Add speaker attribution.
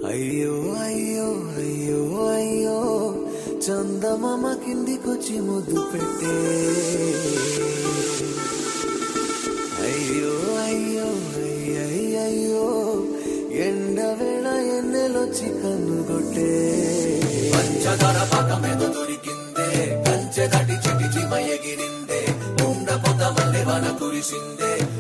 Speaker 1: అయ్యో అయ్యో అయ్యో అయ్యో చందమామ కిందికొచ్చి ముద్దు పెట్టే. అయ్యో అయ్యో అయ్యయ్యో ఎండవేళ ఎన్నెలొచ్చి కన్నుగొట్టే. పంచదార పాకమేద దొరికిందే, కంచె దాటి చెటి చిమ ఎగిరిందే, ఉండ పొద వల్లే వన కురిసిందే,